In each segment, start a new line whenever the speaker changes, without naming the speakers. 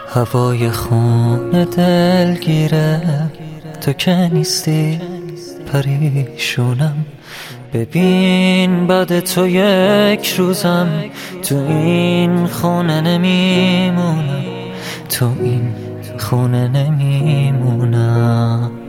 هوای خون دلگیره تو که نیستی پریشونم. ببین بعد تو یک روزم تو این خونه نمیمونم، تو این خونه نمیمونم.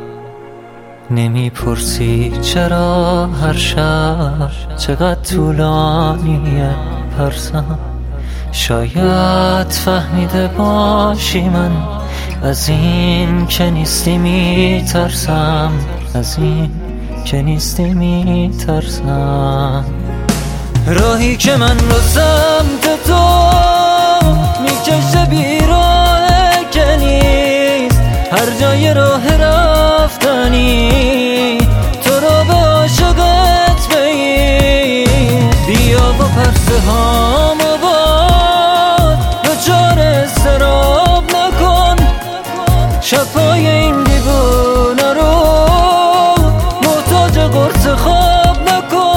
نمیپرسی چرا هر شب چقدر طولانیه پرسم. شاید فهمیده باشی من از این که نیستی میترسم، از این که نیستی میترسم. راهی که من رو سمت تو میکشه بیراه که نیست، هر جای راه رفتنی تو رو به عاشقت بگیر. بیا و پرسه هامو باد دچار اضطراب نکن، شبهای این دیوونه رو محتاج قرص خواب نکن.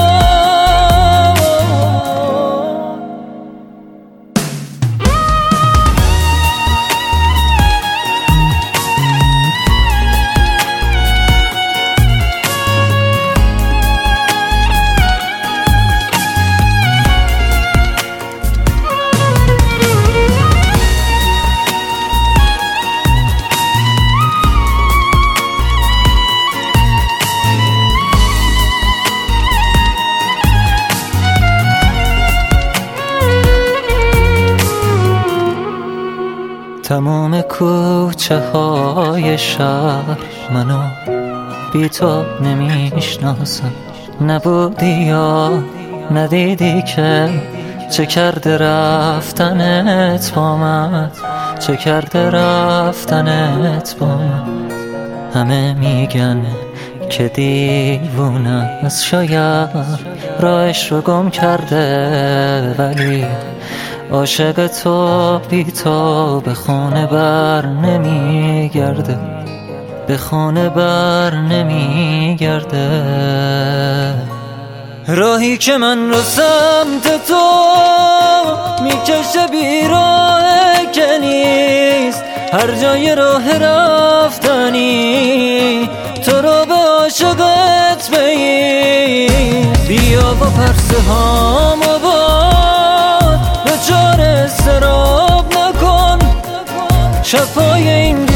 تمام کوچه های شهر منو بی تو نمیشناسم. نبودی یا ندیدی که چه کرده رفتنت با من، چه کرده رفتنت با من. همه میگن که دیوونه از شاید راهش رو گم کرده، ولی عاشق تو بی تو به خونه بر نمیگرده، به خونه بر نمیگرده. راهی که من رو سمت تو میکشه بیراه که نیست، هر جای راه رفتنی تو رو به عاشقت بگیر. بیا و پرسه هامو باد دچار اضطراب نکن، شبهای این